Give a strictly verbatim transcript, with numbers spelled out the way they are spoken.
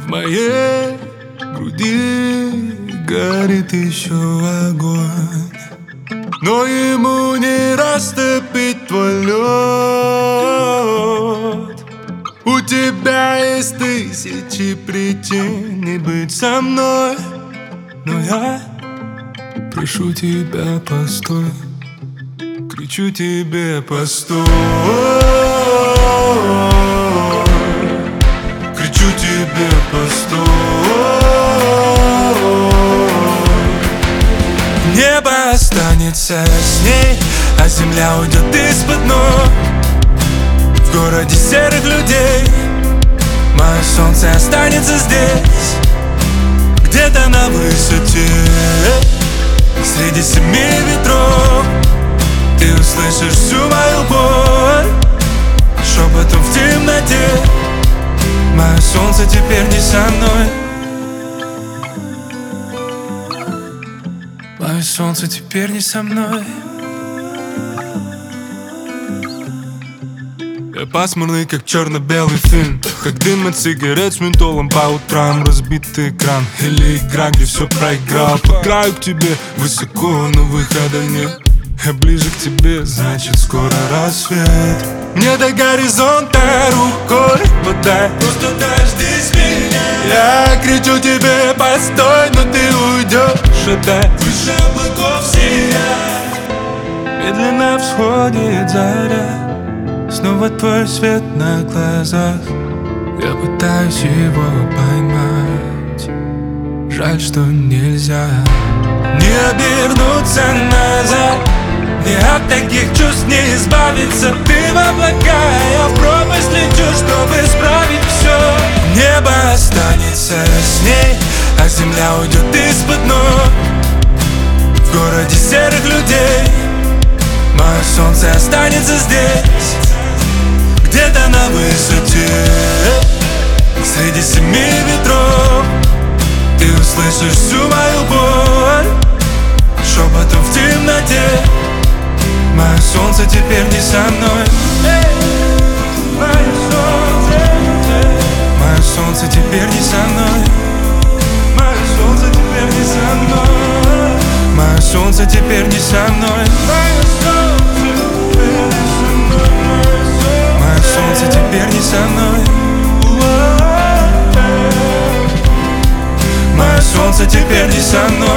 В моей груди горит еще огонь, но ему не растопить твой лед. У тебя есть тысячи причин не быть со мной, но я прошу тебя, постой. Кричу тебе, постой. Кричу тебе, постой. Небо останется с ней, а земля уйдет из-под ног. В городе серых людей мое солнце останется здесь, где-то на высоте, среди семи ветров. Ты услышишь всю мою боль шепотом в темноте. Мое солнце теперь не со мной. Мое солнце теперь не со мной. Я пасмурный, как черно-белый фильм, как дым от сигарет с ментолом по утрам. Разбитый экран или игра, где все проиграл. Поиграю к тебе высоко, но выхода нет. Я ближе к тебе, значит скоро рассвет. Мне до горизонта рукой подай, просто дождись меня. Я кричу тебе, постой, но ты уйдешь опять. Выше облаков сияй. Медленно всходит заря, снова твой свет на глазах. Я пытаюсь его поймать, жаль, что нельзя. Не обернуться назад, и от таких чувств не избавиться. Ты в облака, я в пропасть лечу, чтобы исправить все. Небо останется с ней, а земля уйдет из-под ног. В городе серых людей мое солнце останется здесь, где-то на высоте, среди семи ветров. Ты услышишь всю мою боль шепотом в темноте. Мое солнце теперь не со мной. Мое солнце, мое солнце теперь не со мной. Мое солнце теперь не со мной. Мое солнце теперь не со мной. Мое солнце теперь не со мной. Мое солнце теперь не со мной.